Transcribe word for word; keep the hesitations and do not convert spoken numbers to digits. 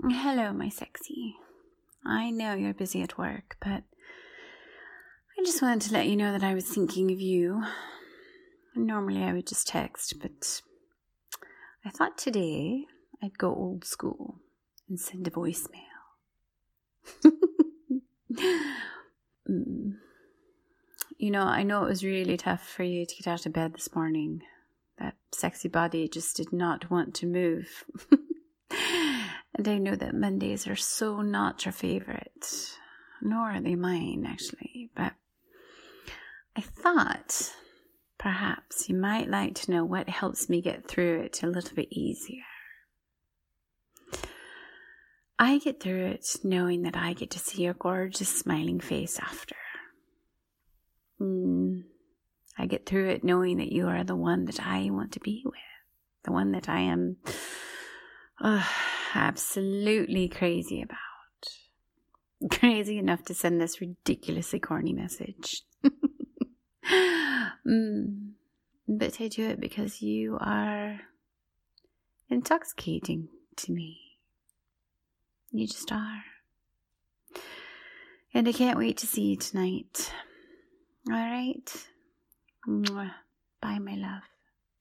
Hello, my sexy. I know you're busy at work, but I just wanted to let you know that I was thinking of you. Normally I would just text, but I thought today I'd go old school and send a voicemail. mm. You know, I know it was really tough for you to get out of bed this morning. That sexy body just did not want to move. And I know that Mondays are so not your favourite, nor are they mine, actually. But I thought perhaps you might like to know what helps me get through it a little bit easier. I get through it knowing that I get to see your gorgeous smiling face after. Mm. I get through it knowing that you are the one that I want to be with. The one that I am oh, absolutely crazy about. Crazy enough to send this ridiculously corny message. mm. But I do it because you are intoxicating to me. You just are. And I can't wait to see you tonight. All right? Mwah. Bye, my love.